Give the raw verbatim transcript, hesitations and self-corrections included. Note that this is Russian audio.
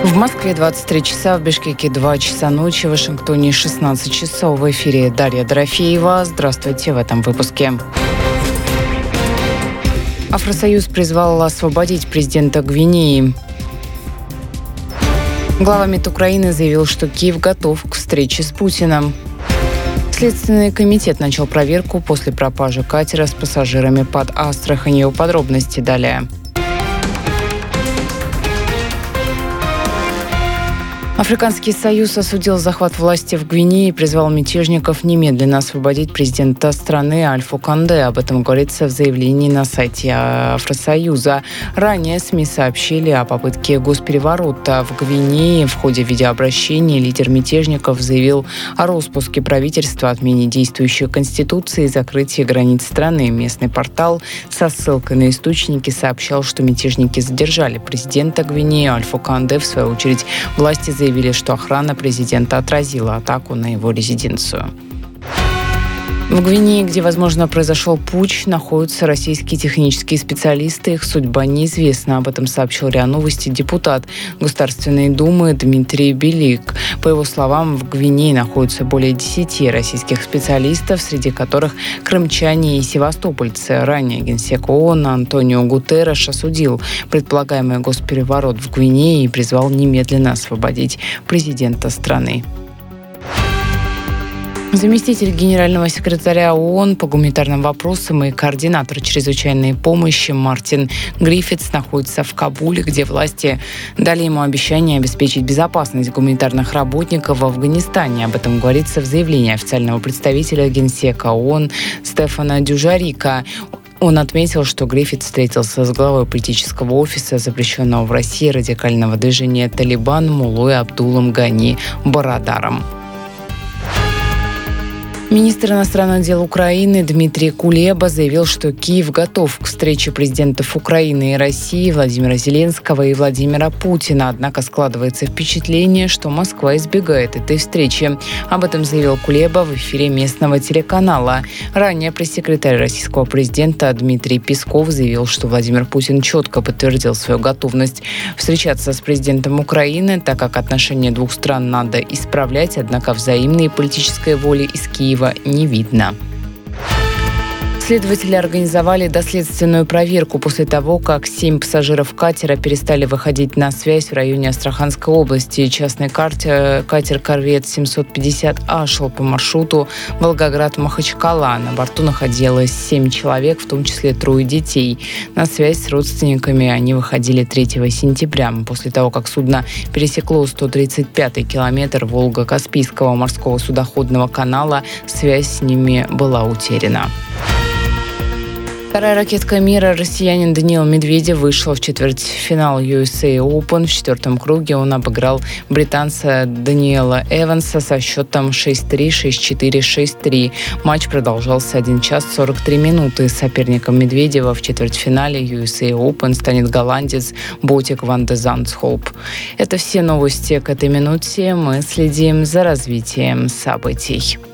В Москве двадцать три часа, в Бишкеке два часа ночи, в Вашингтоне шестнадцать часов. В эфире Дарья Дорофеева. Здравствуйте в этом выпуске. Афросоюз призвал освободить президента Гвинеи. Глава МИД Украины заявил, что Киев готов к встрече с Путиным. Следственный комитет начал проверку после пропажи катера с пассажирами под Астраханью. Подробности далее. Африканский союз осудил захват власти в Гвинее и призвал мятежников немедленно освободить президента страны Альфу Конде. Об этом говорится в заявлении на сайте Афросоюза. Ранее СМИ сообщили о попытке госпереворота в Гвинее. В ходе видеообращения лидер мятежников заявил о распуске правительства, отмене действующей конституции и закрытии границ страны. Местный портал со ссылкой на источники сообщал, что мятежники задержали президента Гвинеи Альфу Конде. В свою очередь, власти заявили, заявили, что охрана президента отразила атаку на его резиденцию. В Гвинее, где, возможно, произошел путч, находятся российские технические специалисты. Их судьба неизвестна. Об этом сообщил РИА Новости депутат Государственной Думы Дмитрий Белик. По его словам, в Гвинее находятся более десяти российских специалистов, среди которых крымчане и севастопольцы. Ранее генсек ООН Антонио Гутерреш осудил предполагаемый госпереворот в Гвинее и призвал немедленно освободить президента страны. Заместитель генерального секретаря ООН по гуманитарным вопросам и координатор чрезвычайной помощи Мартин Гриффитс находится в Кабуле, где власти дали ему обещание обеспечить безопасность гуманитарных работников в Афганистане. Об этом говорится в заявлении официального представителя Генсека ООН Стефана Дюжарика. Он отметил, что Гриффитс встретился с главой политического офиса запрещенного в России радикального движения «Талибан» Муллой Абдулом Гани Барадаром. Министр иностранных дел Украины Дмитрий Кулеба заявил, что Киев готов к встрече президентов Украины и России Владимира Зеленского и Владимира Путина. Однако складывается впечатление, что Москва избегает этой встречи. Об этом заявил Кулеба в эфире местного телеканала. Ранее пресс-секретарь российского президента Дмитрий Песков заявил, что Владимир Путин четко подтвердил свою готовность встречаться с президентом Украины, так как отношения двух стран надо исправлять, однако взаимной политической воли из Киева не видно. Следователи организовали доследственную проверку после того, как семь пассажиров катера перестали выходить на связь в районе Астраханской области. Частный катер, катер «Корвет семьсот пятьдесят А» шел по маршруту Волгоград-Махачкала. На борту находилось семь человек, в том числе трое детей. На связь с родственниками они выходили третьего сентября. После того, как судно пересекло сто тридцать пятый километр Волго-Каспийского морского судоходного канала, связь с ними была утеряна. Вторая ракетка мира, россиянин Даниил Медведев, вышел в четвертьфинал ю эс эй Open. В четвертом круге он обыграл британца Даниэла Эванса со счетом шесть три, шесть четыре, шесть три. Матч продолжался один час сорок три минуты. Соперником Медведева в четвертьфинале ю эс эй Open станет голландец Ботик ван де Зандсхолп. Это все новости к этой минуте. Мы следим за развитием событий.